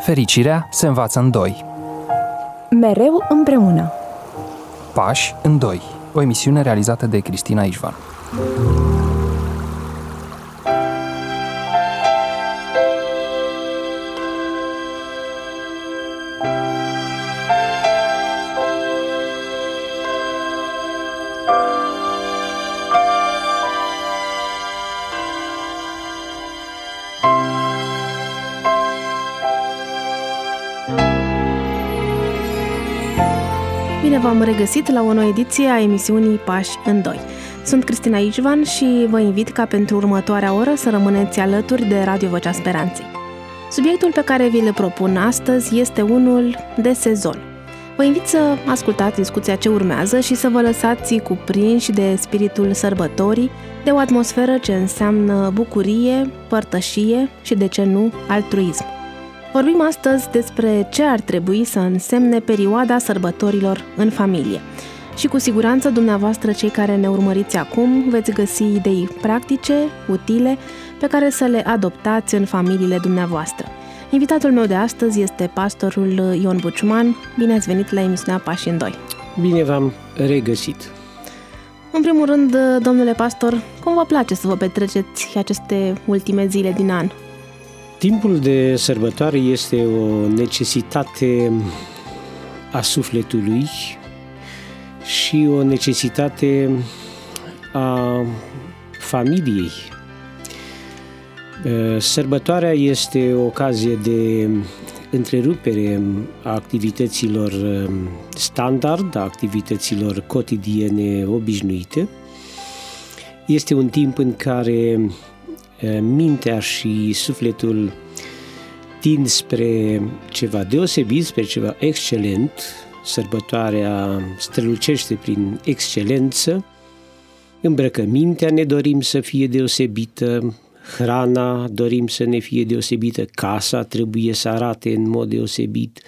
Fericirea se învață în doi. Mereu împreună. Pași în doi. O emisiune realizată de Cristina Ișvan. Bine v-am regăsit la o nouă ediție a emisiunii Pași în doi. Sunt Cristina Ișvan și vă invit ca pentru următoarea oră să rămâneți alături de Radio Vocea Speranței. Subiectul pe care vi-l propun astăzi este unul de sezon. Vă invit să ascultați discuția ce urmează și să vă lăsați cuprinși de spiritul sărbătorii, de o atmosferă ce înseamnă bucurie, părtășie și, de ce nu, altruism. Vorbim astăzi despre ce ar trebui să însemne perioada sărbătorilor în familie. Și cu siguranță dumneavoastră, cei care ne urmăriți acum, veți găsi idei practice, utile, pe care să le adoptați în familiile dumneavoastră. Invitatul meu de astăzi este pastorul Ion Buciuman. Bine ați venit la emisiunea Pași în doi. Bine v-am regăsit. În primul rând, domnule pastor, cum vă place să vă petreceți aceste ultime zile din an? Timpul de sărbătoare este o necesitate a sufletului și o necesitate a familiei. Sărbătoarea este o ocazie de întrerupere a activităților standard, a activităților cotidiene obișnuite. Este un timp în care mintea și sufletul tind spre ceva deosebit, spre ceva excelent. Sărbătoarea strălucește prin excelență. Îmbrăcămintea ne dorim să fie deosebită, hrana dorim să ne fie deosebită, casa trebuie să arate în mod deosebit.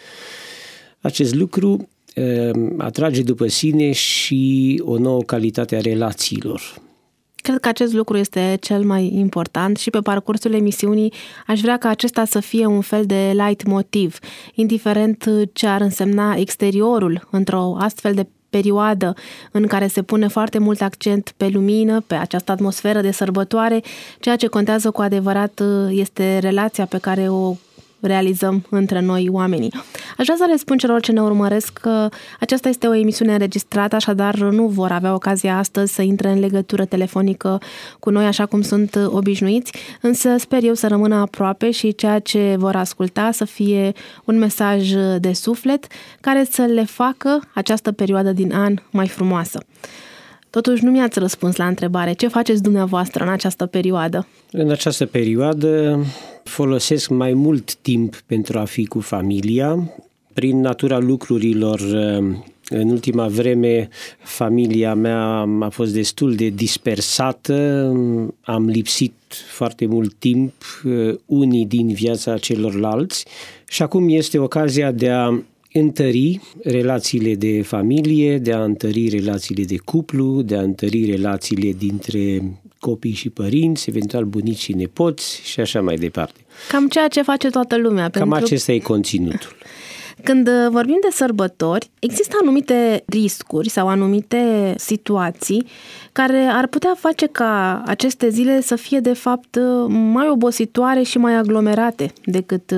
Acest lucru atrage după sine și o nouă calitate a relațiilor. Cred că acest lucru este cel mai important și pe parcursul emisiunii aș vrea ca acesta să fie un fel de leitmotiv, indiferent ce ar însemna exteriorul într-o astfel de perioadă în care se pune foarte mult accent pe lumină, pe această atmosferă de sărbătoare. Ceea ce contează cu adevărat este relația pe care o realizăm între noi oamenii. Aș vrea să le spun celor ce ne urmăresc că aceasta este o emisiune înregistrată, așadar nu vor avea ocazia astăzi să intre în legătură telefonică cu noi așa cum sunt obișnuiți, însă sper eu să rămână aproape și ceea ce vor asculta să fie un mesaj de suflet care să le facă această perioadă din an mai frumoasă. Totuși nu mi-ați răspuns la întrebare. Ce faceți dumneavoastră în această perioadă? În această perioadă folosesc mai mult timp pentru a fi cu familia. Prin natura lucrurilor, în ultima vreme, familia mea a fost destul de dispersată. Am lipsit foarte mult timp unii din viața celorlalți și acum este ocazia de a întări relațiile de familie, de a întări relațiile de cuplu, de a întări relațiile dintre copii și părinți, eventual bunici și nepoți și așa mai departe. Cam ceea ce face toată lumea. Cam acesta e conținutul. Când vorbim de sărbători, există anumite riscuri sau anumite situații care ar putea face ca aceste zile să fie de fapt mai obositoare și mai aglomerate decât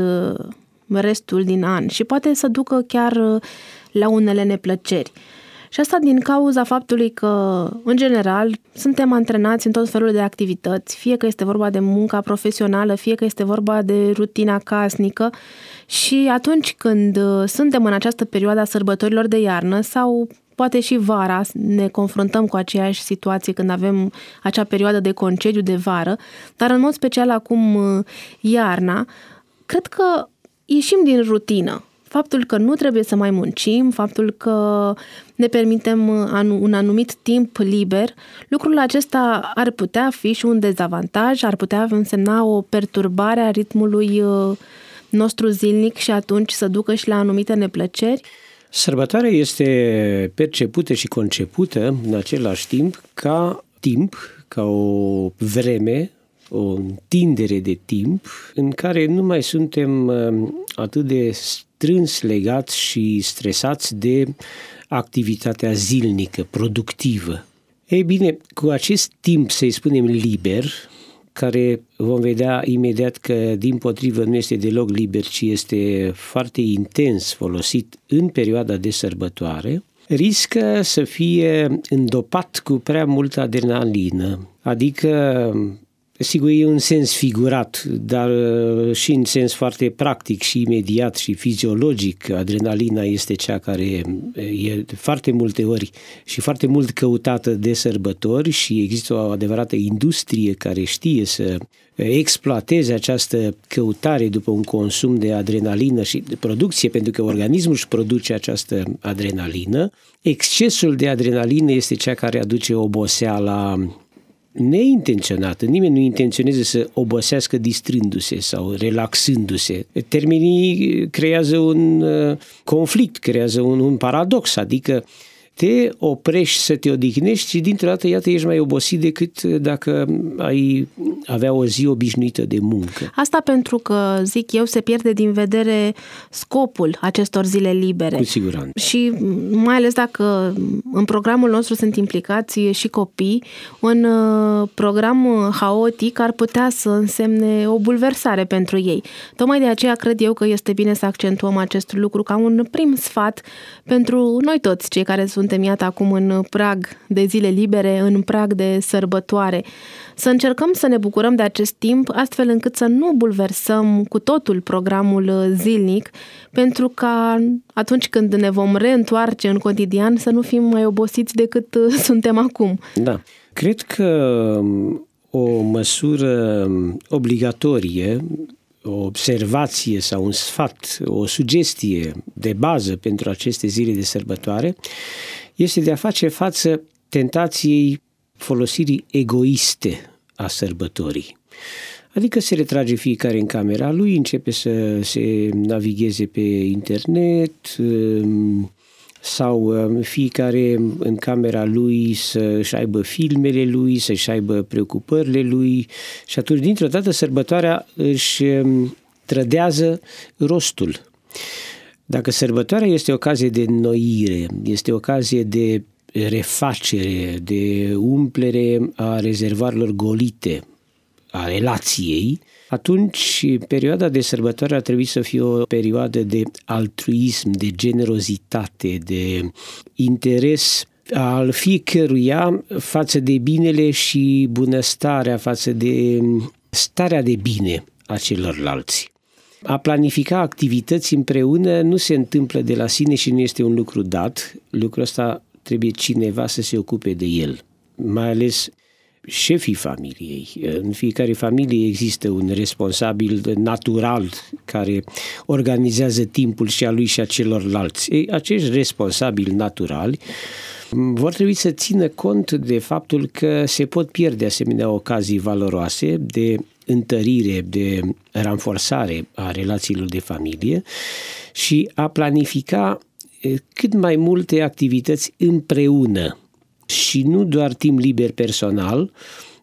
restul din an și poate să ducă chiar la unele neplăceri. Și asta din cauza faptului că, în general, suntem antrenați în tot felul de activități, fie că este vorba de munca profesională, fie că este vorba de rutina casnică și atunci când suntem în această perioadă a sărbătorilor de iarnă sau poate și vara, ne confruntăm cu aceeași situație când avem acea perioadă de concediu de vară, dar în mod special acum iarna, cred că ieșim din rutină. Faptul că nu trebuie să mai muncim, faptul că ne permitem un anumit timp liber, lucrul acesta ar putea fi și un dezavantaj, ar putea însemna o perturbare a ritmului nostru zilnic și atunci să ducă și la anumite neplăceri. Sărbătoarea este percepută și concepută în același timp, ca o vreme o întindere de timp în care nu mai suntem atât de strâns legați și stresați de activitatea zilnică, productivă. Ei bine, cu acest timp, să-i spunem liber, care vom vedea imediat că dimpotrivă nu este deloc liber, ci este foarte intens folosit în perioada de sărbătoare, riscă să fie îndopat cu prea multă adrenalină, adică, sigur, e un sens figurat, dar și în sens foarte practic și imediat și fiziologic, adrenalina este cea care e foarte multe ori și foarte mult căutată de sărbători și există o adevărată industrie care știe să exploateze această căutare după un consum de adrenalină și de producție, pentru că organismul își produce această adrenalină. Excesul de adrenalină este cea care aduce oboseala neintenționată. Nimeni nu intenționează să obosească distrându-se sau relaxându-se. Termenii creează un conflict, creează un paradox, adică te oprești să te odihnești și dintr-o dată, iată, ești mai obosit decât dacă ai avea o zi obișnuită de muncă. Asta pentru că, zic eu, se pierde din vedere scopul acestor zile libere. Cu siguranță. Și mai ales dacă în programul nostru sunt implicați și copii, un program haotic ar putea să însemne o bulversare pentru ei. Tocmai de aceea cred eu că este bine să accentuăm acest lucru ca un prim sfat pentru noi toți, cei care suntem, iată, acum în prag de zile libere, în prag de sărbătoare. Să încercăm să ne bucurăm de acest timp, astfel încât să nu bulversăm cu totul programul zilnic, pentru ca atunci când ne vom reîntoarce în cotidian să nu fim mai obosiți decât suntem acum. Da. Cred că o măsură obligatorie, o observație sau un sfat, o sugestie de bază pentru aceste zile de sărbătoare este de a face față tentației folosirii egoiste a sărbătorii. Adică se retrage fiecare în camera lui, începe să se navigheze pe internet sau fiecare în camera lui să-și aibă filmele lui, să-și aibă preocupările lui și atunci, dintr-o dată, sărbătoarea își trădează rostul. Dacă sărbătoarea este ocazie de înnoire, este ocazie de refacere, de umplere a rezervoarelor golite, a relației, atunci perioada de sărbătoare ar trebui să fie o perioadă de altruism, de generozitate, de interes al fiecăruia față de binele și bunăstarea, față de starea de bine a celorlalți. A planifica activități împreună nu se întâmplă de la sine și nu este un lucru dat. Lucrul ăsta trebuie cineva să se ocupe de el, mai ales șefii familiei. În fiecare familie există un responsabil natural care organizează timpul și a lui și a celorlalți. Acești responsabili naturali vor trebui să țină cont de faptul că se pot pierde asemenea ocazii valoroase de întărire, de ranforsare a relațiilor de familie și a planifica cât mai multe activități împreună și nu doar timp liber personal.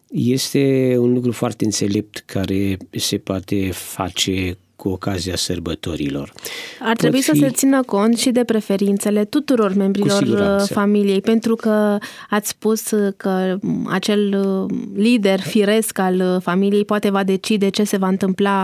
Este un lucru foarte înțelept care se poate face cu ocazia sărbătorilor. Ar trebui să se țină cont și de preferințele tuturor membrilor familiei, pentru că ați spus că acel lider firesc al familiei poate va decide ce se va întâmpla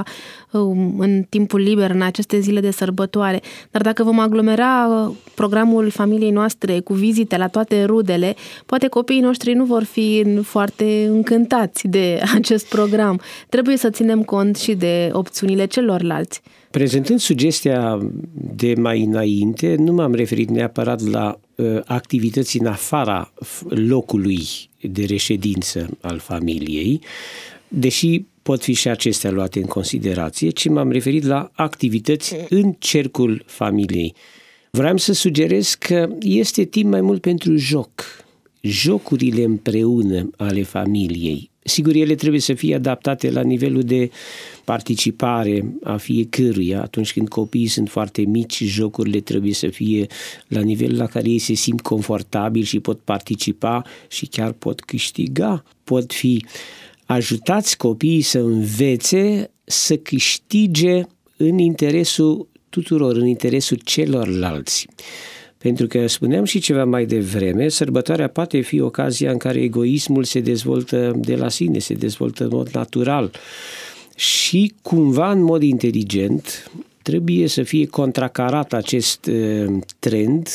în timpul liber, în aceste zile de sărbătoare. Dar dacă vom aglomera programul familiei noastre cu vizite la toate rudele, poate copiii noștri nu vor fi foarte încântați de acest program. Trebuie să ținem cont și de opțiunile celorlalți. Prezentând sugestia de mai înainte, nu m-am referit neapărat la activități în afara locului de reședință al familiei, deși pot fi și acestea luate în considerație, ci m-am referit la activități în cercul familiei. Vreau să sugerez că este timp mai mult pentru joc, jocurile împreună ale familiei. Sigur, ele trebuie să fie adaptate la nivelul de participare a fiecăruia. Atunci când copiii sunt foarte mici, jocurile trebuie să fie la nivelul la care ei se simt confortabili și pot participa și chiar pot câștiga. Pot fi ajutați copiii să învețe să câștige în interesul tuturor, în interesul celorlalți. Pentru că, spuneam și ceva mai devreme, sărbătoarea poate fi ocazia în care egoismul se dezvoltă de la sine, se dezvoltă în mod natural și cumva în mod inteligent trebuie să fie contracarat acest trend,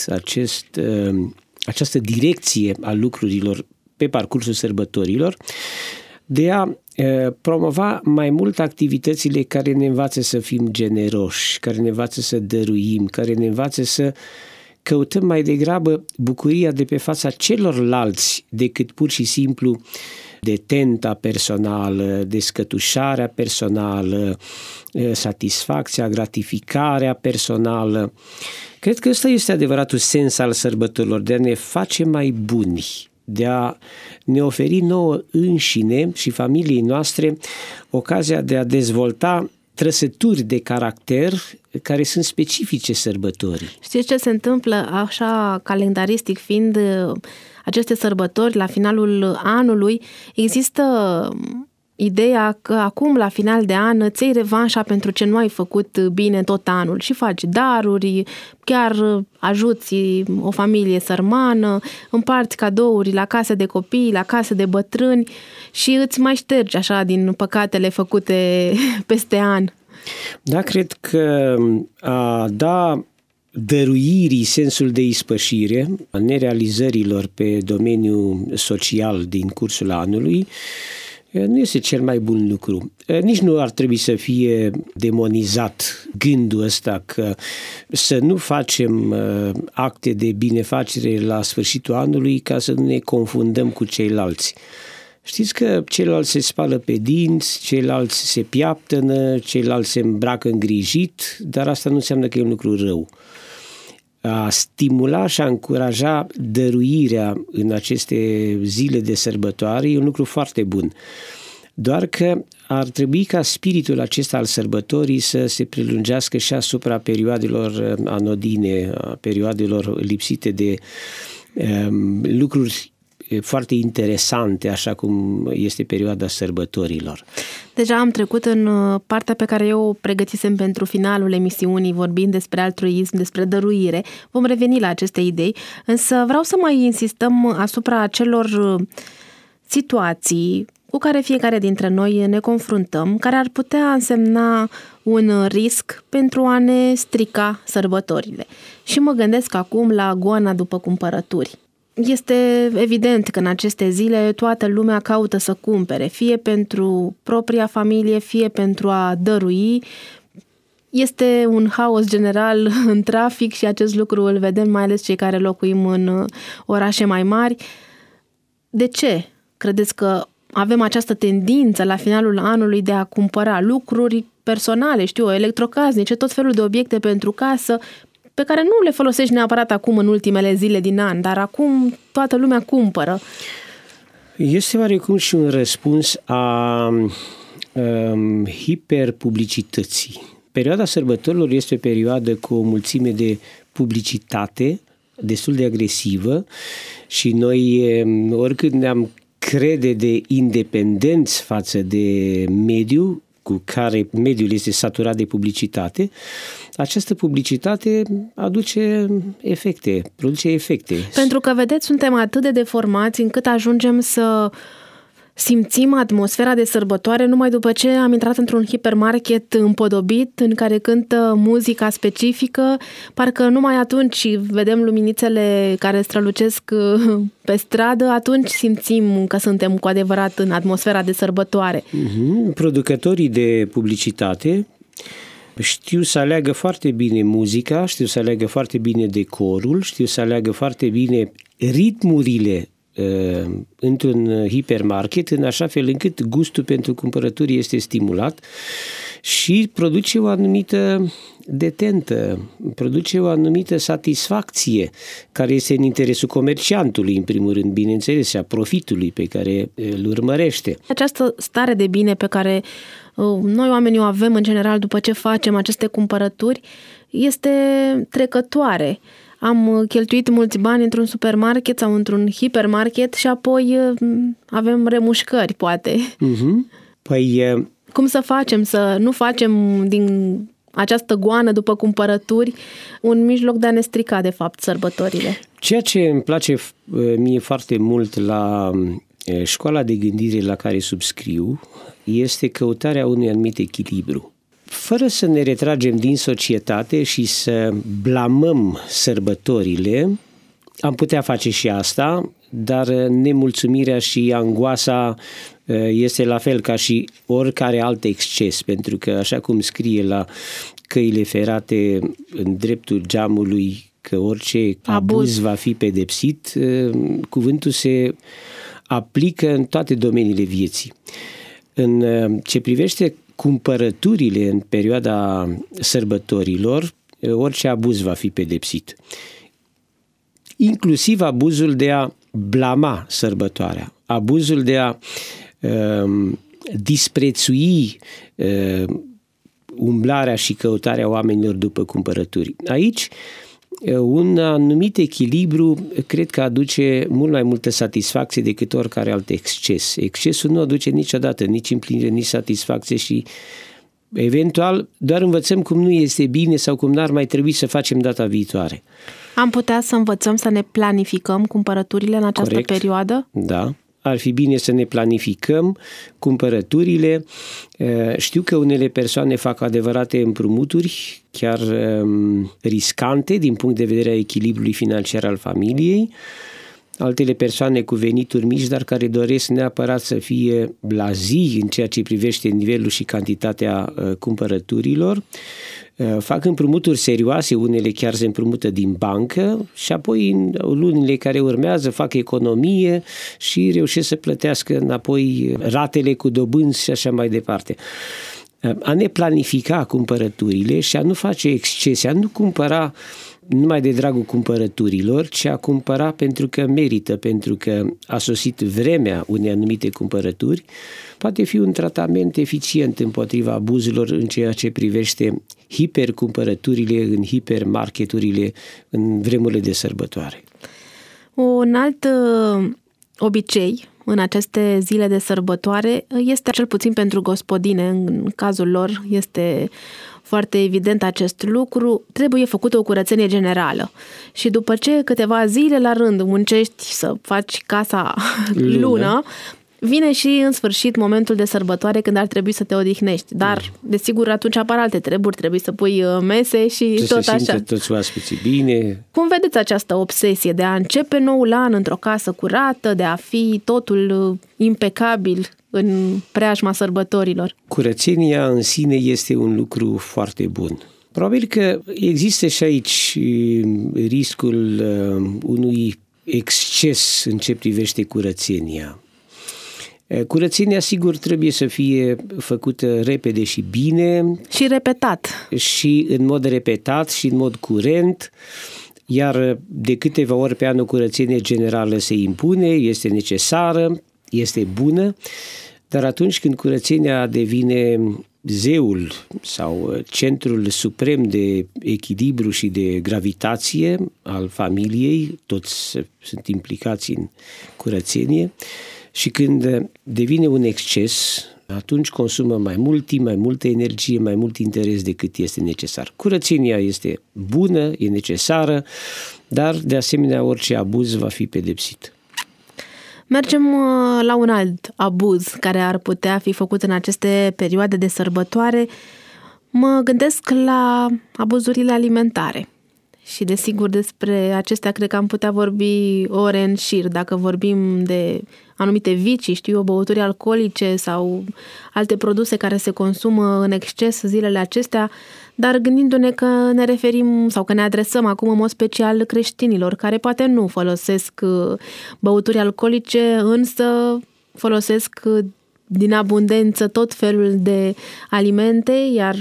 această direcție a lucrurilor pe parcursul sărbătorilor, de a promova mai mult activitățile care ne învață să fim generoși, care ne învață să dăruim, care ne învață să căutăm mai degrabă bucuria de pe fața celorlalți decât pur și simplu detenta personală, descătușarea personală, satisfacția, gratificarea personală. Cred că ăsta este adevăratul sens al sărbătorilor, de a ne face mai buni, de a ne oferi nouă înșine și familiei noastre ocazia de a dezvolta trăsături de caracter care sunt specifice sărbătorii. Știți ce se întâmplă așa calendaristic fiind aceste sărbători la finalul anului? Există ideea că acum la final de an îți iei revanșa pentru ce nu ai făcut bine tot anul și faci daruri, chiar ajuți o familie sărmană, împarți cadouri la case de copii, la case de bătrâni și îți mai ștergi așa din păcatele făcute peste an. Da, cred că a da dăruirii sensul de ispășire, a nerealizărilor pe domeniul social din cursul anului, nu este cel mai bun lucru. Nici nu ar trebui să fie demonizat gândul ăsta că să nu facem acte de binefacere la sfârșitul anului ca să nu ne confundăm cu ceilalți. Știți că ceilalți se spală pe dinți, ceilalți se piaptănă, ceilalți se îmbracă îngrijit, dar asta nu înseamnă că e un lucru rău. A stimula și a încuraja dăruirea în aceste zile de sărbătoare e un lucru foarte bun. Doar că ar trebui ca spiritul acesta al sărbătorii să se prelungească și asupra perioadelor anodine, a perioadelor lipsite de lucruri foarte interesante, așa cum este perioada sărbătorilor. Deja am trecut în partea pe care eu o pregătisem pentru finalul emisiunii, vorbind despre altruism, despre dăruire. Vom reveni la aceste idei, însă vreau să mai insistăm asupra acelor situații cu care fiecare dintre noi ne confruntăm, care ar putea însemna un risc pentru a ne strica sărbătorile. Și mă gândesc acum la goana după cumpărături. Este evident că în aceste zile toată lumea caută să cumpere, fie pentru propria familie, fie pentru a dărui. Este un haos general în trafic și acest lucru îl vedem mai ales cei care locuim în orașe mai mari. De ce credeți că avem această tendință la finalul anului de a cumpăra lucruri personale, electrocasnice, tot felul de obiecte pentru casă, pe care nu le folosești neapărat acum în ultimele zile din an, dar acum toată lumea cumpără? Este oarecum și un răspuns a hiperpublicității. Perioada sărbătorilor este o perioadă cu o mulțime de publicitate destul de agresivă și noi, oricând ne-am crede de independenți față de mediul, cu care mediul este saturat de publicitate, această publicitate produce efecte. Pentru că, vedeți, suntem atât de deformați încât ajungem să simțim atmosfera de sărbătoare numai după ce am intrat într-un hipermarket împodobit în care cântă muzica specifică, parcă numai atunci vedem luminițele care strălucesc pe stradă, atunci simțim că suntem cu adevărat în atmosfera de sărbătoare. Producătorii de publicitate știu să aleagă foarte bine muzica, știu să aleagă foarte bine decorul, știu să aleagă foarte bine ritmurile într-un hipermarket, în așa fel încât gustul pentru cumpărături este stimulat și produce o anumită detentă, produce o anumită satisfacție care este în interesul comerciantului, în primul rând, bineînțeles, și a profitului pe care îl urmărește. Această stare de bine pe care noi oamenii o avem în general după ce facem aceste cumpărături este trecătoare. am cheltuit mulți bani într-un supermarket sau într-un hipermarket și apoi avem remușcări, poate. Păi... Cum să facem? Să nu facem din această goană după cumpărături un mijloc de a ne strica, de fapt, sărbătorile. Ceea ce îmi place mie foarte mult la școala de gândire la care subscriu este căutarea unui anumit echilibru. Fără să ne retragem din societate și să blamăm sărbătorile, am putea face și asta, dar nemulțumirea și angoasa este la fel ca și oricare alt exces, pentru că, așa cum scrie la căile ferate în dreptul geamului că orice abuz va fi pedepsit, cuvântul se aplică în toate domeniile vieții. În ce privește cumpărăturile în perioada sărbătorilor, orice abuz va fi pedepsit. Inclusiv abuzul de a blama sărbătoarea, abuzul de a disprețui umblarea și căutarea oamenilor după cumpărături. Aici, un anumit echilibru cred că aduce mult mai multă satisfacție decât oricare alt exces. Excesul nu aduce niciodată nici împlinire, nici satisfacție și eventual doar învățăm cum nu este bine sau cum n-ar mai trebui să facem data viitoare. Am putea să învățăm să ne planificăm cumpărăturile în această perioadă? Da. Ar fi bine să ne planificăm cumpărăturile. Știu că unele persoane fac adevărate împrumuturi, chiar riscante din punct de vedere a echilibrului financiar al familiei. Altele persoane cu venituri mici, dar care doresc neapărat să fie blazii în ceea ce privește nivelul și cantitatea cumpărăturilor. Fac împrumuturi serioase, unele chiar se împrumută din bancă și apoi în lunile care urmează fac economie și reușesc să plătească înapoi ratele cu dobânzi și așa mai departe. A ne planifica cumpărăturile și a nu face excese, a nu cumpăra numai de dragul cumpărăturilor, ci a cumpăra pentru că merită, pentru că a sosit vremea unei anumite cumpărături, poate fi un tratament eficient împotriva abuzurilor în ceea ce privește hipercumpărăturile în hipermarketurile în vremurile de sărbătoare. Un alt obicei în aceste zile de sărbătoare este, cel puțin pentru gospodine, în cazul lor este foarte evident acest lucru, trebuie făcută o curățenie generală. Și după ce câteva zile la rând muncești să faci casa lună, vine și în sfârșit momentul de sărbătoare când ar trebui să te odihnești. Dar, desigur, atunci apar alte treburi, trebuie să pui mese și tot așa. Să se toți oaspeții bine. Cum vedeți această obsesie de a începe noul an într-o casă curată, de a fi totul impecabil în preajma sărbătorilor? Curățenia în sine este un lucru foarte bun. Probabil că există și aici riscul unui exces în ce privește curățenia. Curățenia, sigur, trebuie să fie făcută repede și bine. Și repetat. Și în mod repetat și în mod curent, iar de câteva ori pe an o curățenie generală se impune, este necesară, este bună, dar atunci când curățenia devine zeul sau centrul suprem de echilibru și de gravitație al familiei, toți sunt implicați în curățenie, și când devine un exces, atunci consumă mai mult timp, mai multă energie, mai mult interes decât este necesar. Curățenia este bună, e necesară, dar de asemenea orice abuz va fi pedepsit. Mergem la un alt abuz care ar putea fi făcut în aceste perioade de sărbătoare. Mă gândesc la abuzurile alimentare. Și desigur despre acestea cred că am putea vorbi ore în șir, dacă vorbim de anumite vicii, băuturi alcoolice sau alte produse care se consumă în exces zilele acestea, dar gândindu-ne că ne referim sau că ne adresăm acum în mod special creștinilor, care poate nu folosesc băuturi alcoolice, însă folosesc din abundență tot felul de alimente, iar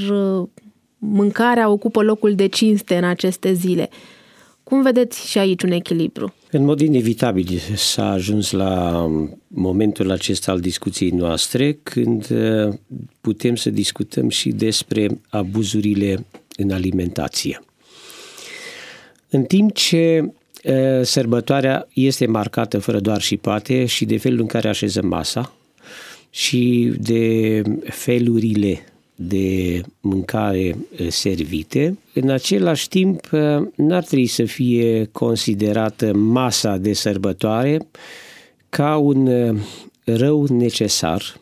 mâncarea ocupă locul de cinste în aceste zile. Cum vedeți și aici un echilibru? În mod inevitabil s-a ajuns la momentul acesta al discuției noastre când putem să discutăm și despre abuzurile în alimentație. În timp ce sărbătoarea este marcată fără doar și poate și de felul în care așezăm masa și de felurile de mâncare servite, în același timp n-ar trebui să fie considerată masa de sărbătoare ca un rău necesar.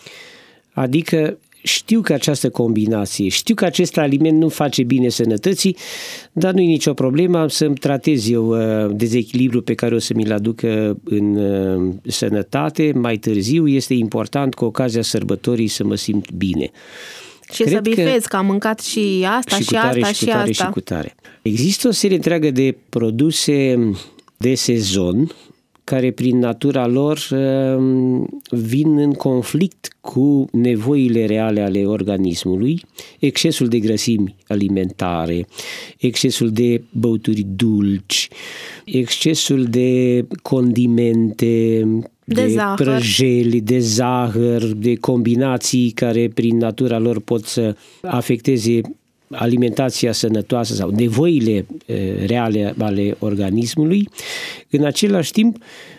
Adică știu că această combinație, știu că acest aliment nu face bine sănătății, dar nu e nicio problemă să-mi tratez eu dezechilibru pe care o să mi-l aducă în sănătate mai târziu. Este important cu ocazia sărbătorii să mă simt bine. Și cred să bifezi că am mâncat și asta și asta și asta. Și cu tare. Există o serie întreagă de produse de sezon care prin natura lor vin în conflict cu nevoile reale ale organismului, excesul de grăsimi alimentare, excesul de băuturi dulci, excesul de condimente, de prăjeli, de zahăr, de combinații care prin natura lor pot să afecteze alimentația sănătoasă sau nevoile reale ale organismului. În același timp,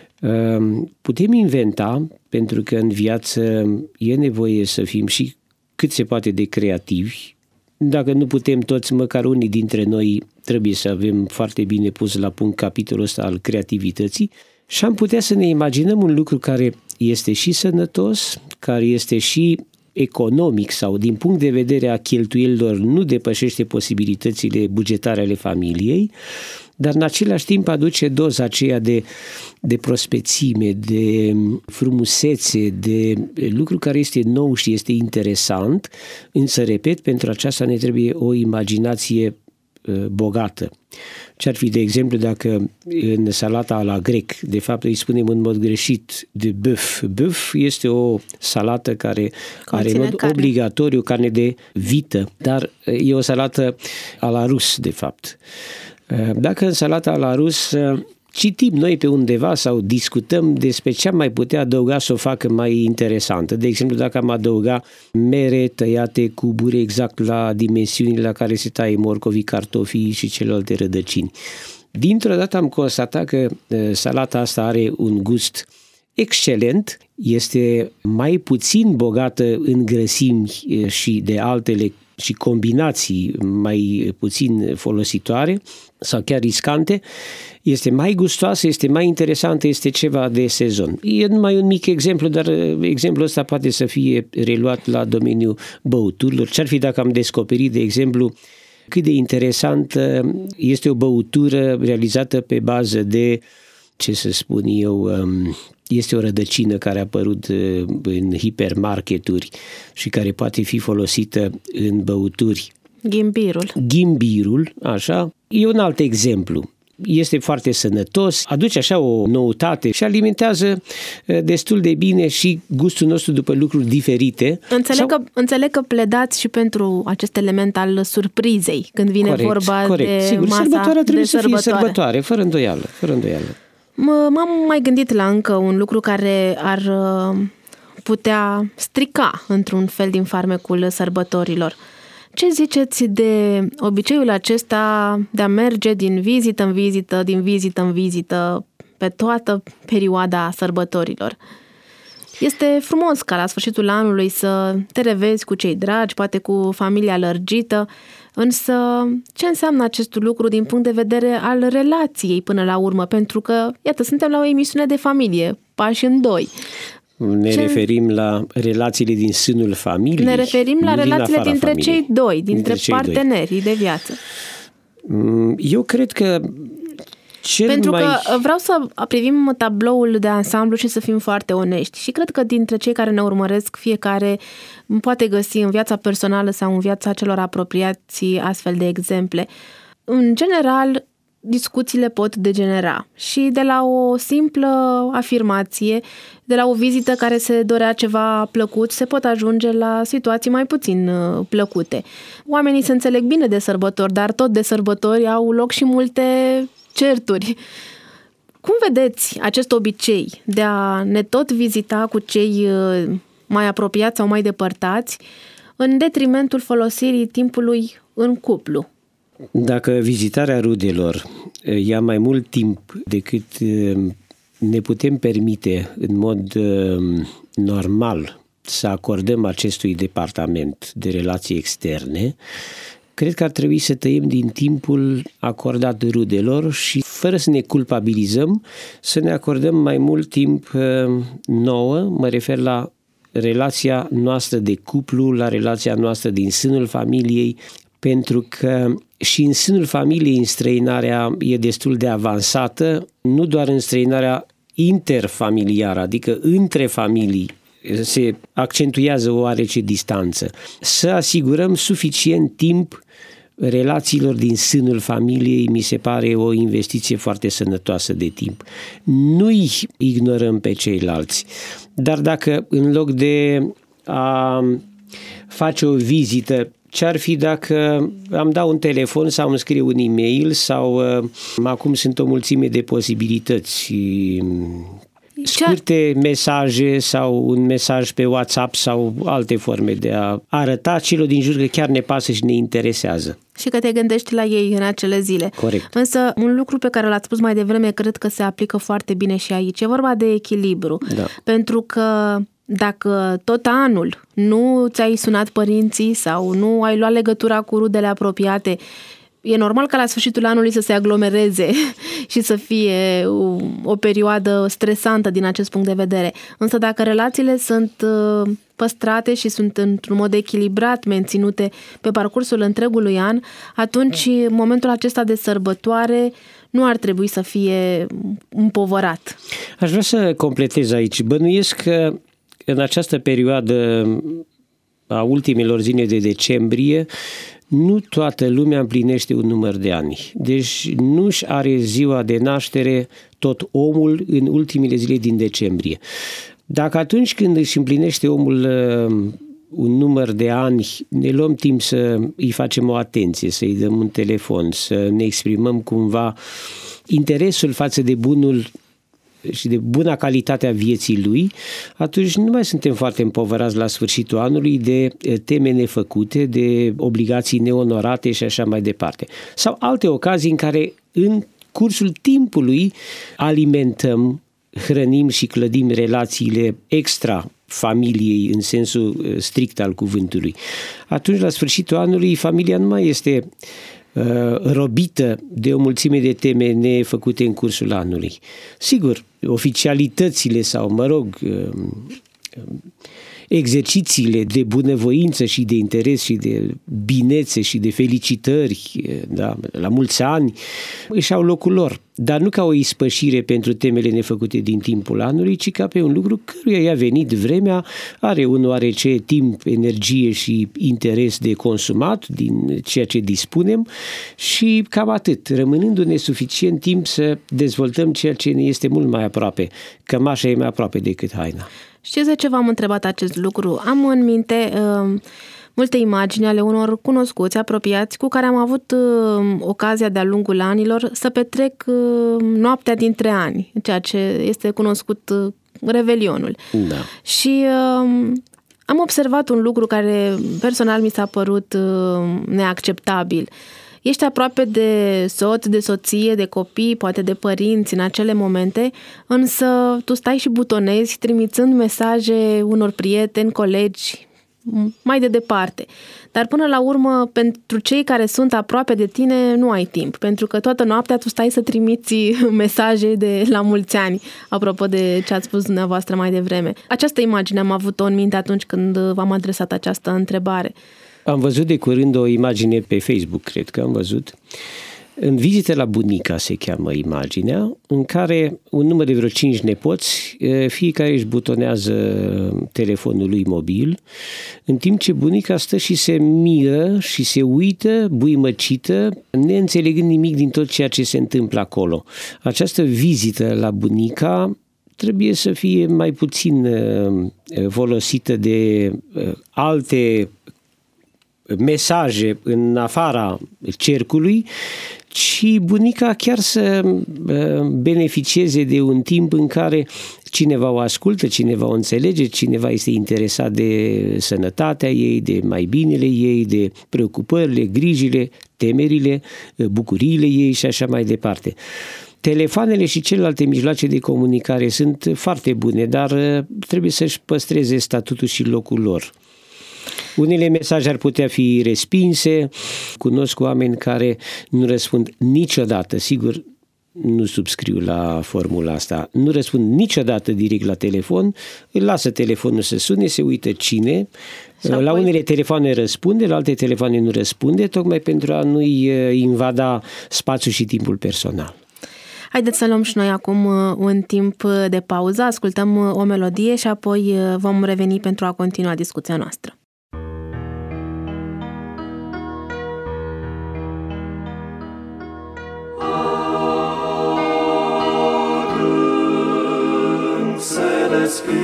putem inventa, pentru că în viață e nevoie să fim și cât se poate de creativi. Dacă nu putem toți, măcar unii dintre noi trebuie să avem foarte bine pus la punct capitolul ăsta al creativității și am putea să ne imaginăm un lucru care este și sănătos, care este și economic sau din punct de vedere a cheltuielilor nu depășește posibilitățile bugetare ale familiei, dar în același timp aduce doza aceea de prospețime, de frumusețe, de lucru care este nou și este interesant, însă, repet, pentru aceasta ne trebuie o imaginație bogată. Ce-ar fi, de exemplu, dacă în salata a la grec, de fapt îi spunem în mod greșit de bœuf. Bœuf este o salată care are în mod obligatoriu carne de vită, dar e o salată a la rus, de fapt. Dacă în salata a la rus citim noi pe undeva sau discutăm despre ce am mai putea adăuga să o facă mai interesantă. De exemplu, dacă am adăuga mere tăiate cu bure exact la dimensiunile la care se taie morcovii, cartofii și celelalte rădăcini. Dintr-o dată am constatat că salata asta are un gust excelent, este mai puțin bogată în grăsimi și de altele și combinații mai puțin folositoare sau chiar riscante, este mai gustoasă, este mai interesantă, este ceva de sezon. E numai un mic exemplu, dar exemplul ăsta poate să fie reluat la domeniul băuturilor. Ce-ar fi dacă am descoperit, de exemplu, cât de interesantă este o băutură realizată pe bază de, ce să spun eu, este o rădăcină care a apărut în hipermarketuri și care poate fi folosită în băuturi. Ghimbirul, așa. E un alt exemplu. Este foarte sănătos, aduce așa o noutate și alimentează destul de bine și gustul nostru după lucruri diferite. Înțeleg că pledați și pentru acest element al surprizei când vine vorba de sigur, masa sărbătoarea trebuie de să fie sărbătoare, fără îndoială. M-am mai gândit la încă un lucru care ar putea strica într-un fel din farmecul sărbătorilor. Ce ziceți de obiceiul acesta de a merge din vizită în vizită, din vizită în vizită, pe toată perioada sărbătorilor? Este frumos ca la sfârșitul anului să te revezi cu cei dragi, poate cu familia lărgită, însă ce înseamnă acest lucru din punct de vedere al relației până la urmă? Pentru că, iată, suntem la o emisiune de familie, pași în doi. Ne referim la relațiile din sânul familiei. Ne referim la relațiile dintre cei doi, dintre partenerii de viață. Eu cred că Pentru că vreau să privim tabloul de ansamblu și să fim foarte onești. Și cred că dintre cei care ne urmăresc, fiecare poate găsi în viața personală sau în viața celor apropiați astfel de exemple. În general, discuțiile pot degenera și de la o simplă afirmație, de la o vizită care se dorea ceva plăcut, se pot ajunge la situații mai puțin plăcute. Oamenii se înțeleg bine de sărbători, dar tot de sărbători au loc și multe certuri. Cum vedeți acest obicei de a ne tot vizita cu cei mai apropiați sau mai depărtați în detrimentul folosirii timpului în cuplu? Dacă vizitarea rudelor ia mai mult timp decât ne putem permite în mod normal să acordăm acestui departament de relații externe, cred că ar trebui să tăiem din timpul acordat rudelor și, fără să ne culpabilizăm, să ne acordăm mai mult timp nouă, mă refer la relația noastră de cuplu, la relația noastră din sânul familiei, pentru că și în sânul familiei înstrăinarea e destul de avansată, nu doar înstrăinarea interfamiliară, adică între familii, se accentuează o oarece distanță. Să asigurăm suficient timp relațiilor din sânul familiei mi se pare o investiție foarte sănătoasă de timp. Nu-i ignorăm pe ceilalți, dar dacă în loc de a face o vizită, ce-ar fi dacă am dat un telefon sau îmi scrie un e-mail sau acum sunt o mulțime de posibilități, scurte mesaje sau un mesaj pe WhatsApp sau alte forme de a arăta celor din jur că chiar ne pasă și ne interesează. Și că te gândești la ei în acele zile. Corect. Însă un lucru pe care l-ați spus mai devreme cred că se aplică foarte bine și aici. E vorba de echilibru. Da. Pentru că dacă tot anul nu ți-ai sunat părinții sau nu ai luat legătura cu rudele apropiate, e normal ca la sfârșitul anului să se aglomereze și să fie o perioadă stresantă din acest punct de vedere. Însă dacă relațiile sunt păstrate și sunt într-un mod echilibrat menținute pe parcursul întregului an, atunci momentul acesta de sărbătoare nu ar trebui să fie împovărat. Aș vrea să completez aici. Bănuiesc că în această perioadă a ultimelor zile de decembrie, nu toată lumea împlinește un număr de ani. Deci nu-și are ziua de naștere tot omul în ultimele zile din decembrie. Dacă atunci când își împlinește omul un număr de ani, ne luăm timp să îi facem o atenție, să-i dăm un telefon, să ne exprimăm cumva interesul față de bunul și de buna calitate a vieții lui, atunci nu mai suntem foarte împovărați la sfârșitul anului de teme nefăcute, de obligații neonorate și așa mai departe. Sau alte ocazii în care în cursul timpului alimentăm, hrănim și clădim relațiile extra familiei în sensul strict al cuvântului. Atunci, la sfârșitul anului, familia nu mai este robită de o mulțime de teme nefăcute în cursul anului. Sigur, oficialitățile sau, exercițiile de bunăvoință și de interes și de binețe și de felicitări, da, la mulți ani, își au locul lor. Dar nu ca o ispășire pentru temele nefăcute din timpul anului, ci ca pe un lucru căruia i-a venit vremea, are un oarece timp, energie și interes de consumat din ceea ce dispunem și cam atât, rămânându-ne suficient timp să dezvoltăm ceea ce ne este mult mai aproape. Cămașa e mai aproape decât haina. Știți de ce v-am întrebat acest lucru? Am în minte multe imagini ale unor cunoscuți, apropiați, cu care am avut ocazia de-a lungul anilor să petrec noaptea dintre ani, ceea ce este cunoscut Revelionul. Da. Și am observat un lucru care personal mi s-a părut neacceptabil. Ești aproape de soț, de soție, de copii, poate de părinți în acele momente, însă tu stai și butonezi, trimițând mesaje unor prieteni, colegi, mai de departe. Dar până la urmă, pentru cei care sunt aproape de tine, nu ai timp, pentru că toată noaptea tu stai să trimiți mesaje de la mulți ani, apropo de ce ați spus dumneavoastră mai devreme. Această imagine am avut-o în minte atunci când v-am adresat această întrebare. Am văzut de curând o imagine pe Facebook, cred că am văzut. În vizită la bunica se cheamă imaginea, în care un număr de vreo 5 nepoți, fiecare își butonează telefonul lui mobil, în timp ce bunica stă și se miră și se uită, buimăcită, neînțelegând nimic din tot ceea ce se întâmplă acolo. Această vizită la bunica trebuie să fie mai puțin folosită de alte mesaje în afara cercului, ci bunica chiar să beneficieze de un timp în care cineva o ascultă, cineva o înțelege, cineva este interesat de sănătatea ei, de mai binele ei, de preocupările, grijile, temerile, bucuriile ei și așa mai departe. Telefoanele și celelalte mijloace de comunicare sunt foarte bune, dar trebuie să-și păstreze statutul și locul lor. Unele mesaje ar putea fi respinse, cunosc oameni care nu răspund niciodată, sigur, nu subscriu la formula asta, nu răspund niciodată direct la telefon, îl lasă telefonul să sune, se uită cine, la unele telefoane răspunde, la alte telefoane nu răspunde, tocmai pentru a nu-i invada spațiul și timpul personal. Haideți să luăm și noi acum un timp de pauză, ascultăm o melodie și apoi vom reveni pentru a continua discuția noastră. Deschide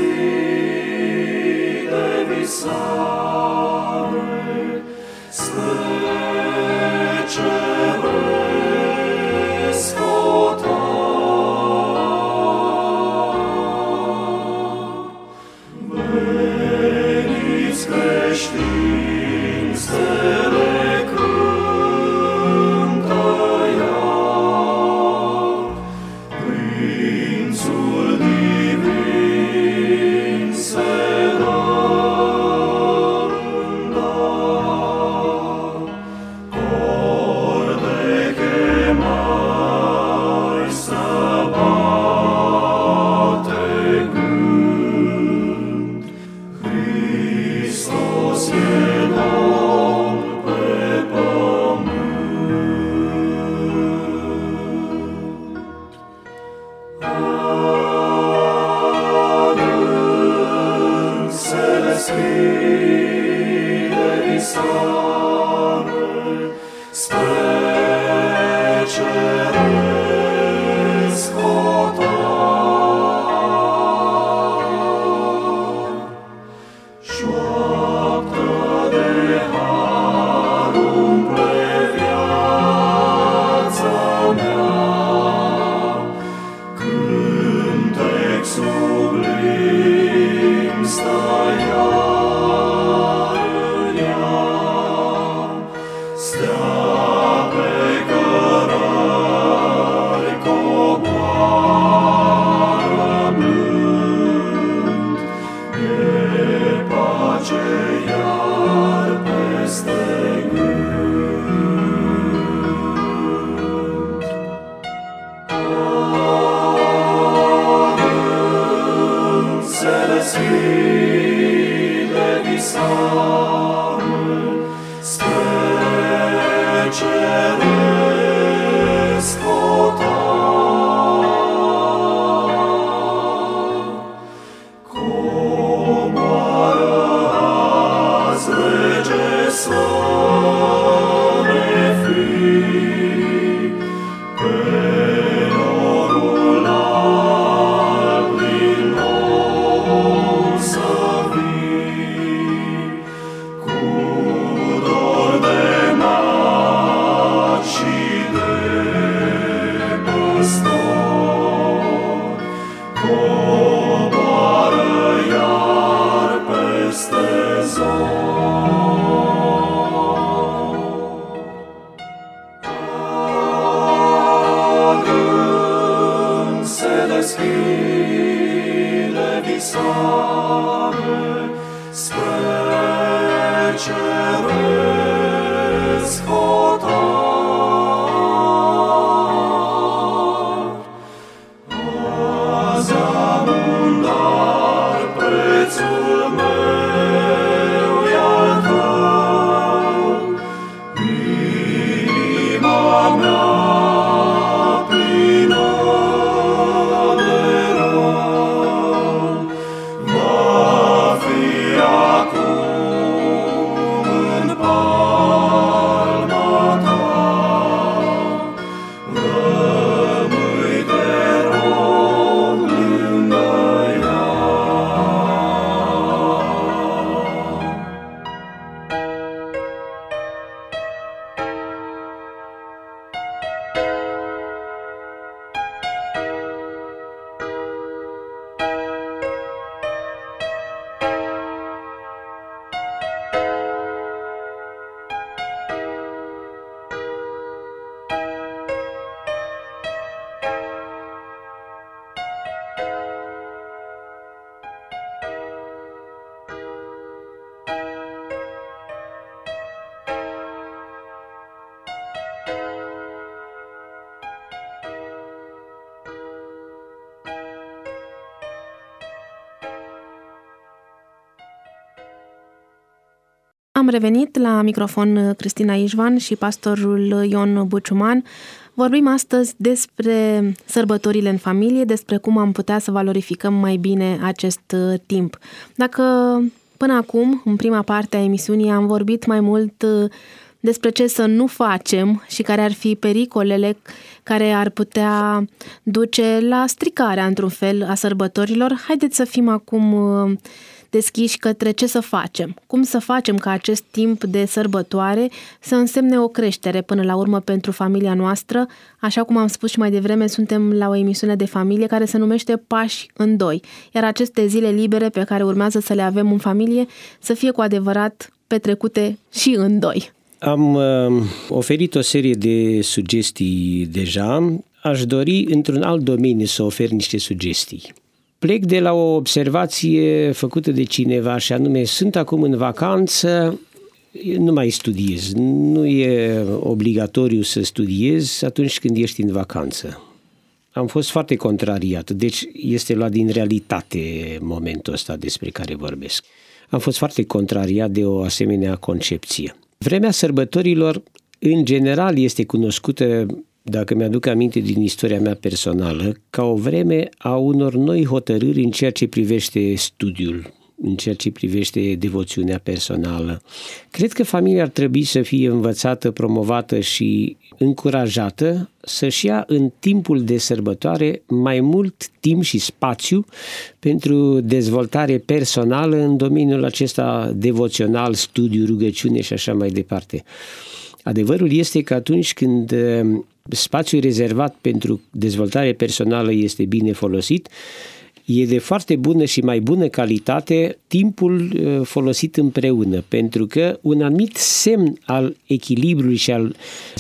visare spre ceresc hotar. Veniți creștini, stele cântă iar, Prințul divin se palma ta. Am revenit la microfon Cristina Ișvan și pastorul Ion Buciuman. Vorbim astăzi despre sărbătorile în familie, despre cum am putea să valorificăm mai bine acest timp. Dacă până acum, în prima parte a emisiunii, am vorbit mai mult despre ce să nu facem și care ar fi pericolele care ar putea duce la stricarea, într-un fel, a sărbătorilor, haideți să fim acum deschiși către ce să facem. Cum să facem ca acest timp de sărbătoare să însemne o creștere până la urmă pentru familia noastră. Așa cum am spus și mai devreme, suntem la o emisiune de familie care se numește Pași în doi. Iar aceste zile libere pe care urmează să le avem în familie să fie cu adevărat petrecute și în doi. Am oferit o serie de sugestii deja. Aș dori într-un alt domeniu să ofer niște sugestii. Plec de la o observație făcută de cineva și anume, sunt acum în vacanță, nu mai studiez. Nu e obligatoriu să studiezi atunci când ești în vacanță. Am fost foarte contrariat, deci este luat din realitate momentul ăsta despre care vorbesc. Am fost foarte contrariat de o asemenea concepție. Vremea sărbătorilor, în general, este cunoscută, dacă mi-aduc aminte din istoria mea personală, ca o vreme a unor noi hotărâri în ceea ce privește studiul, în ceea ce privește devoțiunea personală. Cred că familia ar trebui să fie învățată, promovată și încurajată să-și ia în timpul de sărbătoare mai mult timp și spațiu pentru dezvoltare personală în domeniul acesta devoțional, studiu, rugăciune și așa mai departe. Adevărul este că atunci când spațiul rezervat pentru dezvoltare personală este bine folosit, e de foarte bună și mai bună calitate timpul folosit împreună, pentru că un anumit semn al echilibrului și al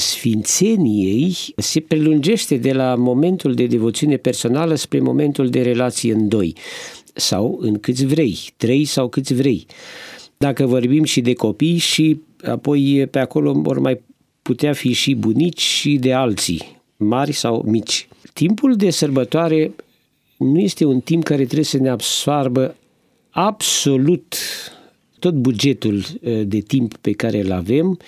sfințeniei se prelungește de la momentul de devoțiune personală spre momentul de relație în doi, sau în câți vrei, 3 sau câți vrei. Dacă vorbim și de copii și apoi pe acolo vor mai putea fi și bunici și de alții, mari sau mici. Timpul de sărbătoare nu este un timp care trebuie să ne absoarbă absolut tot bugetul de timp pe care îl avem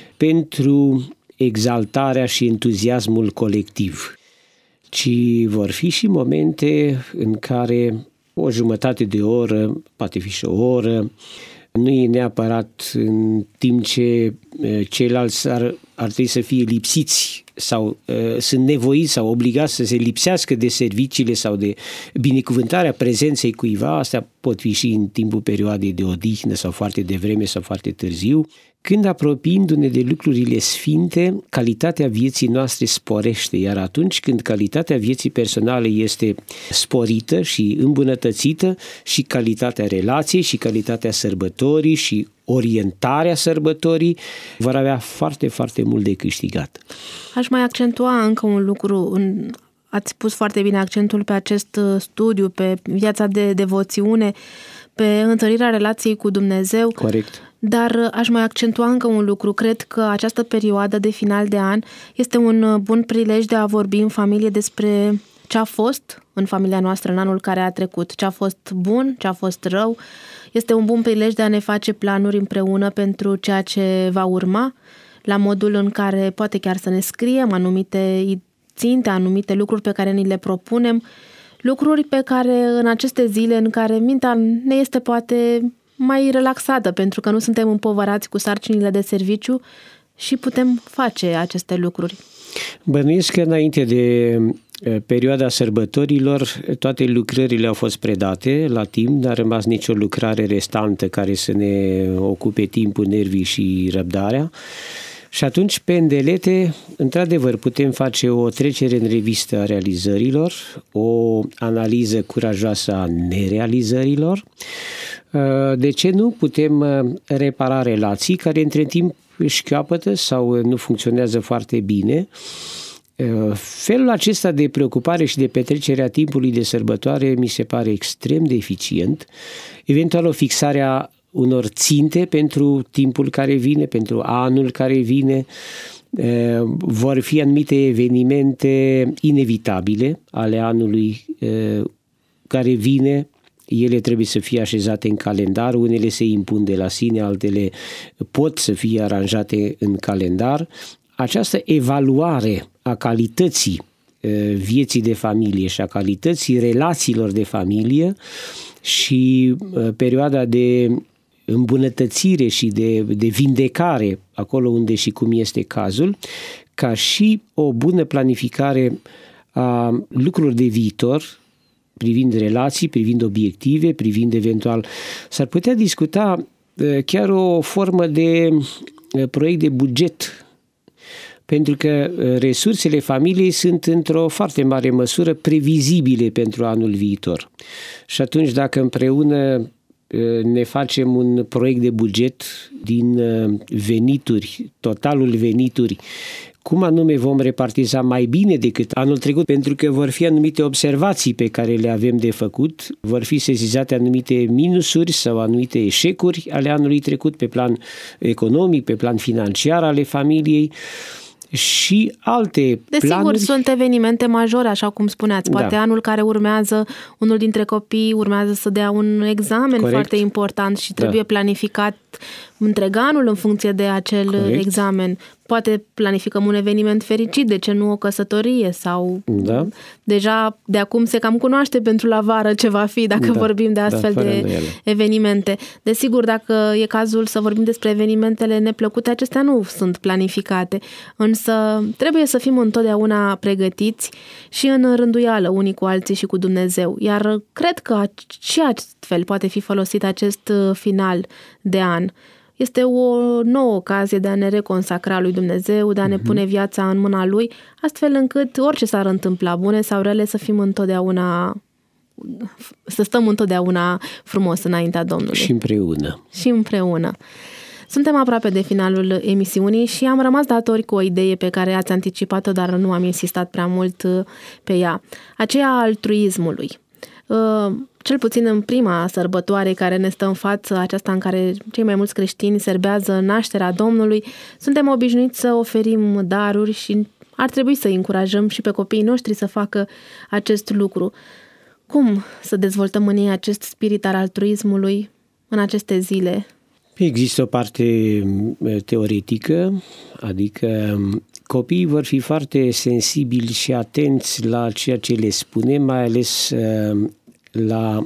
pentru exaltarea și entuziasmul colectiv, ci vor fi și momente în care o jumătate de oră, poate fi și o oră, nu e neapărat în timp ce ceilalți ar trebui să fie lipsiți sau sunt nevoiți sau obligați să se lipsească de serviciile sau de binecuvântarea prezenței cuiva. Astea pot fi și în timpul perioadei de odihnă sau foarte devreme sau foarte târziu. Când apropiindu-ne de lucrurile sfinte, calitatea vieții noastre sporește, iar atunci când calitatea vieții personale este sporită și îmbunătățită, și calitatea relației, și calitatea sărbătorii, și orientarea sărbătorii vor avea foarte, foarte mult de câștigat. Aș mai accentua încă un lucru. Ați pus foarte bine accentul pe acest studiu, pe viața de devoțiune, pe întărirea relației cu Dumnezeu. Corect. Dar aș mai accentua încă un lucru. Cred că această perioadă de final de an este un bun prilej de a vorbi în familie despre ce a fost în familia noastră în anul care a trecut, ce a fost bun, ce a fost rău. Este un bun prilej de a ne face planuri împreună pentru ceea ce va urma, la modul în care poate chiar să ne scriem anumite ținte, anumite lucruri pe care ni le propunem, lucruri pe care în aceste zile în care mintea ne este poate mai relaxată, pentru că nu suntem împovărați cu sarcinile de serviciu și putem face aceste lucruri. Bănuiesc că înainte de perioada sărbătorilor, toate lucrările au fost predate la timp, n-a rămas nicio lucrare restantă care să ne ocupe timpul, nervii și răbdarea. Și atunci, pe îndelete, într-adevăr, putem face o trecere în revistă a realizărilor, o analiză curajoasă a nerealizărilor. De ce nu putem repara relații care între timp își capătă sau nu funcționează foarte bine? Felul acesta de preocupare și de petrecere a timpului de sărbătoare mi se pare extrem de eficient. Eventual o fixare a unor ținte pentru timpul care vine, pentru anul care vine. Vor fi anumite evenimente inevitabile ale anului care vine. ele trebuie să fie așezate în calendar, unele se impun de la sine, altele pot să fie aranjate în calendar. Această evaluare a calității vieții de familie și a calității relațiilor de familie și perioada de îmbunătățire și de vindecare, acolo unde și cum este cazul, ca și o bună planificare a lucrurilor de viitor, privind relații, privind obiective, privind eventual. S-ar putea discuta chiar o formă de proiect de buget, pentru că resursele familiei sunt într-o foarte mare măsură previzibile pentru anul viitor. Și atunci, dacă împreună ne facem un proiect de buget din venituri, totalul venituri, cum anume vom repartiza mai bine decât anul trecut, pentru că vor fi anumite observații pe care le avem de făcut, vor fi sesizate anumite minusuri sau anumite eșecuri ale anului trecut pe plan economic, pe plan financiar ale familiei și alte planuri. Desigur, sunt evenimente majore, așa cum spuneați. Poate anul care urmează, unul dintre copii urmează să dea un examen foarte important și trebuie planificat întreg anul în funcție de acel examen. Poate planificăm un eveniment fericit, de ce nu o căsătorie sau deja de acum se cam cunoaște pentru la vară ce va fi dacă vorbim de astfel de evenimente. Desigur, dacă e cazul să vorbim despre evenimentele neplăcute, acestea nu sunt planificate, însă trebuie să fim întotdeauna pregătiți și în rânduială unii cu alții și cu Dumnezeu. Iar cred că și astfel poate fi folosit acest final de an. Este o nouă ocazie de a ne reconsacra lui Dumnezeu, de a ne pune viața în mâna Lui, astfel încât orice s-ar întâmpla, bune sau rele, să stăm întotdeauna frumos înaintea Domnului. Și împreună. Suntem aproape de finalul emisiunii și am rămas datori cu o idee pe care ați anticipat-o, dar nu am insistat prea mult pe ea. Aceea a altruismului. Cel puțin în prima sărbătoare care ne stă în față, aceasta în care cei mai mulți creștini serbează nașterea Domnului, suntem obișnuiți să oferim daruri și ar trebui să încurajăm și pe copiii noștri să facă acest lucru. Cum să dezvoltăm în ei acest spirit al altruismului în aceste zile? Există o parte teoretică, adică copiii vor fi foarte sensibili și atenți la ceea ce le spune, mai ales la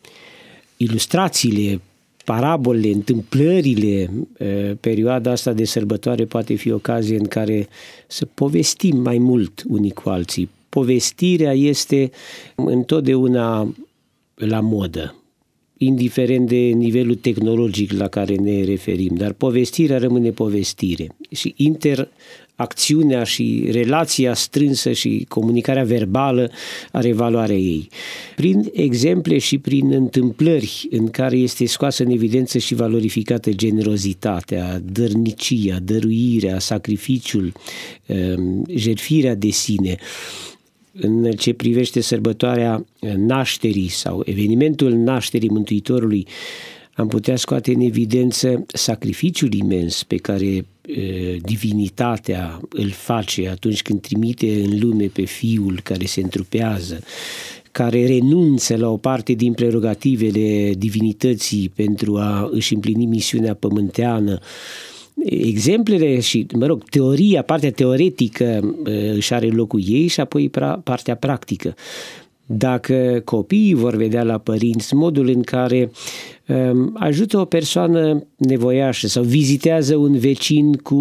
ilustrațiile, parabolele, întâmplările. Perioada asta de sărbătoare poate fi ocazie în care să povestim mai mult unii cu alții. Povestirea este întotdeauna la modă, indiferent de nivelul tehnologic la care ne referim, dar povestirea rămâne povestire și interacțiunea și relația strânsă și comunicarea verbală are valoarea ei. Prin exemple și prin întâmplări în care este scoasă în evidență și valorificată generozitatea, dărnicia, dăruirea, sacrificiul, jertfirea de sine. În ce privește sărbătoarea nașterii sau evenimentul nașterii Mântuitorului, am putea scoate în evidență sacrificiul imens pe care divinitatea îl face atunci când trimite în lume pe Fiul care se întrupează, care renunță la o parte din prerogativele divinității pentru a își împlini misiunea pământeană. Exemplele și, teoria, partea teoretică își are locul ei și apoi partea practică. Dacă copiii vor vedea la părinți modul în care ajută o persoană nevoiașă sau vizitează un vecin cu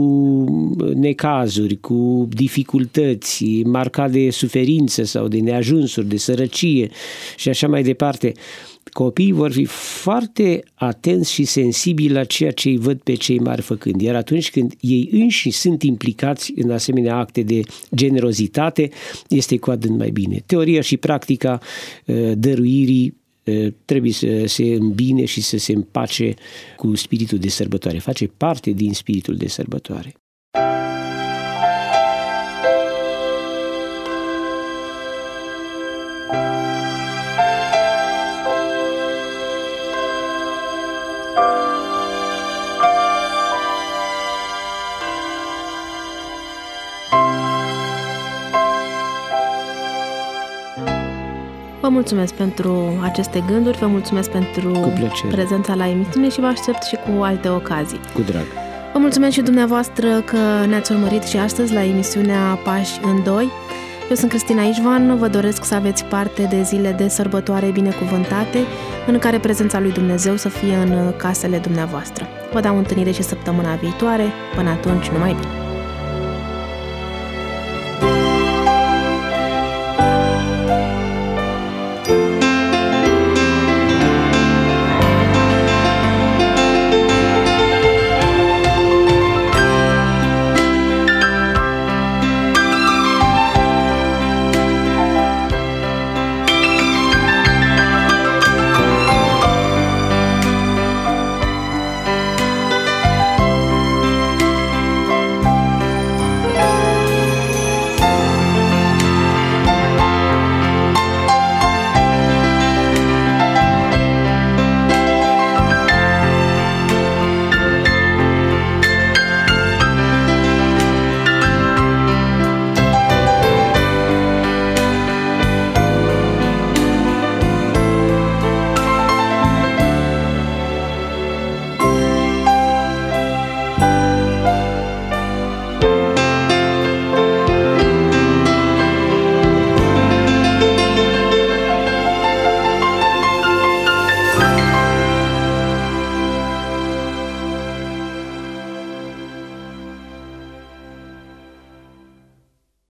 necazuri, cu dificultăți, marcat de suferință sau de neajunsuri, de sărăcie și așa mai departe, copiii vor fi foarte atenți și sensibili la ceea ce îi văd pe cei mari făcând. Iar atunci când ei înși sunt implicați în asemenea acte de generozitate, este cu adânt mai bine. Teoria și practica dăruirii trebuie să se îmbine și să se împace cu spiritul de sărbătoare. Face parte din spiritul de sărbătoare. Vă mulțumesc pentru aceste gânduri, vă mulțumesc pentru prezența la emisiune și vă aștept și cu alte ocazii. Cu drag. Vă mulțumesc și dumneavoastră că ne-ați urmărit și astăzi la emisiunea Pași în Doi. Eu sunt Cristina Ișvan, vă doresc să aveți parte de zile de sărbătoare binecuvântate, în care prezența lui Dumnezeu să fie în casele dumneavoastră. Vă dau întâlnire și săptămâna viitoare. Până atunci, numai bine!